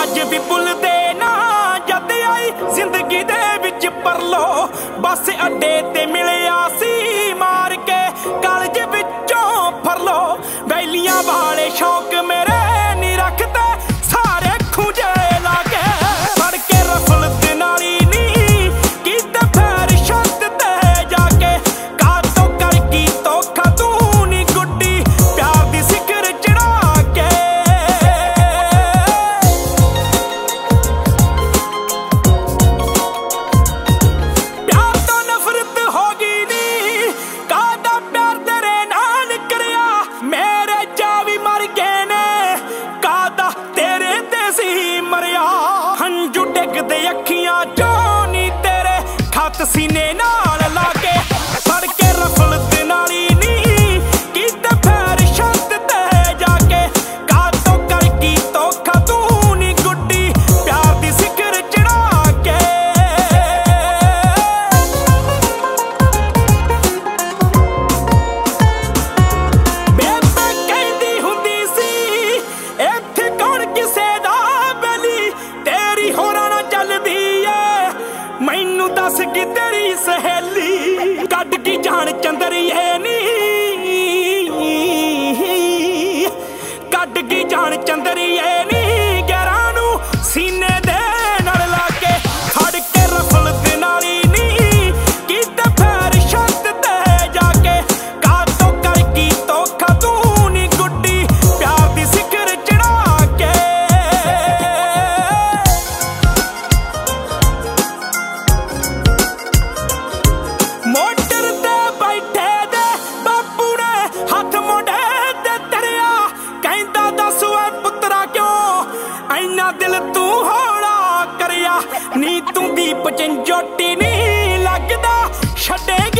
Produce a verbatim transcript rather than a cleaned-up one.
ਅੱਜ ਵੀ ਭੁੱਲਦੇ ਨਾ ਜਦ ਆਈ ਜ਼ਿੰਦਗੀ ਦੇ ਵਿੱਚ ਪਰਲੋ। ਬੱਸ ਅੱਡੇ ਤੇ ਮਿਲਿਆ ਸੀ ਮਾਰ ਕੇ ਕਾਲਜ ਵਿੱਚੋਂ ਫਰਲੋ। ਵੈਲੀਆਂ ਵਾਲੇ ਸ਼ੌਕ ਮੇਰੇ ਨਹੀਂ ਰੱਖਦੇ ਸਾਰੇ ਖੂੰਜੇ ਲਾ ਕੇ। ਫੜ ਕੇ ਰਫਲ ਤੇ ਨਾਲੀ ਨੀ ਕੀਤੇ ਫੈਰ ਛੱਤ ਤੇ ਜਾ ਕੇ। ਕਾਤੋਂ ਕਰ ਕੀ ਧੋਖਾ ਤੂੰ ਨੀ ਗੁੱਡੀ ਪਿਆਰ ਦੀ ਸਿਖਰ ਚੜਾ ਕੇ। ਪਿਆਰ ਤੋਂ ਨਫ਼ਰਤ ਹੋ ਗਈ ਨੀ ਕਾਹਦਾ ਪਿਆਰ ਤੇਰੇ ਨਾਲ ਕਰਿਆ। ਮੇਰੇ ਜਾ ਵੀ ਮਰ ਗਏ ਨੇ ਕਾਹਦਾ ਤੇਰੇ ਤੇ ਸੀ ਮਰਿਆ। ਹੰਝੂ ਡਿੱਗਦੇ ਅੱਖੀਆਂ ਚੋਂ ਨੀ ਤੇਰੇ ਖੱਤ ਸੀਨੇ ਨਾਲ ਲਾ ਕੇ। ਫੜ ਕੇ ਰਫਲ ਤੇ ਨਾਲੀ ਨੀ ਕੀਤੇ ਫੈਰ ਛੱਤ ਤੇ ਜਾ ਕੇ। ਕਾਤੋਂ ਕਰ ਕੀ ਧੋਖਾ ਤੂੰ ਨੀ ਗੁੱਡੀ ਪਿਆਰ ਦੀ ਸਿਖਰ ਚੜਾ ਕੇ। ਬੇਬੇ ਕਹਿੰਦੀ ਹੁੰਦੀ ਸੀ ਇੱਥੇ ਕੌਣ ਕਿਸੇ ਦਾ ਬਲੀ। ਤੇਰੀ ਹੋਰਾਂ ਨਾਲ ਚੱਲਦੀ ਏ ਮੈਨੂੰ ਦੱਸ ਕਿ ਤੇਰੀ ਸਹੇਲੀ। ਕੱਢ ਕੀ ਜਾਣ ਚੰਦਰੀਏ ਨੀ ਕੱਢ ਕੀ ਜਾਣ ਚੰਦਰੀਏ ਨੀ ਗੈਰਾਂ ਨੂੰ ਸੀਨੇ ਦੇ ਨਾਲ ਲਾ ਕੇ। ਫੜ ਕੇ ਰਫਲ ਤੇ ਨਾਲੀ ਨੀ ਕੀਤੇ ਫੈਰ ਛੱਤ ਤੇ ਜਾ ਕੇ। ਕਾਤੋਂ ਕਰ ਕੀ ਧੋਖਾ ਤੂੰ ਨੀ ਗੁੱਡੀ ਪਿਆਰ ਦੀ ਸਿਖਰ ਚੜਾ ਕੇ। ਮੋਟਰ ਤੇ ਬੈਠੇ ਦੇ ਬਾਪੂ ਨੇ ਹੱਥ ਮੋਢੇ ਤੇ ਧਰਿਆ। ਕਹਿੰਦਾ ਦੱਸ ਓਏ ਪੁੱਤਰਾ ਕਿਉਂ ਐਨਾ ਦਿਲ ਤੂੰ ਹੌਲਾ ਕਰਿਆ। ਨੀ ਤੂੰ ਦੀਪ ਚੰਜੋਟੀ ਨੀ ਲੱਗਦਾ ਛੱਡੇਗੀ